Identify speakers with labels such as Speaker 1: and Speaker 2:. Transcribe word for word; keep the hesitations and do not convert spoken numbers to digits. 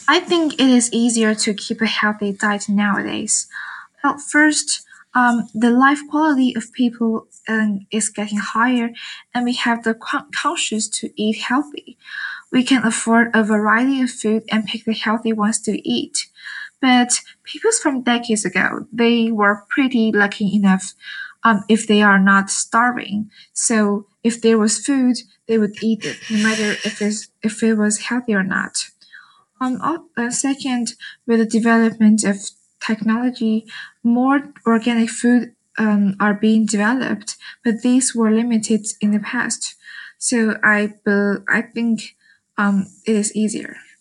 Speaker 1: I think it is easier to keep a healthy diet nowadays. Well, first, um, the life quality of people um, is getting higher, and we have the con- conscious to eat healthy. We can afford a variety of food and pick the healthy ones to eat. But people from decades ago, they were pretty lucky enough um, if they are not starving. So if there was food, they would eat it, no matter if, it's, if it was healthy or not. Um, al- uh, second, with the development of technology, more organic food um, are being developed, but these were limited in the past. So I, bel I think um, it is easier.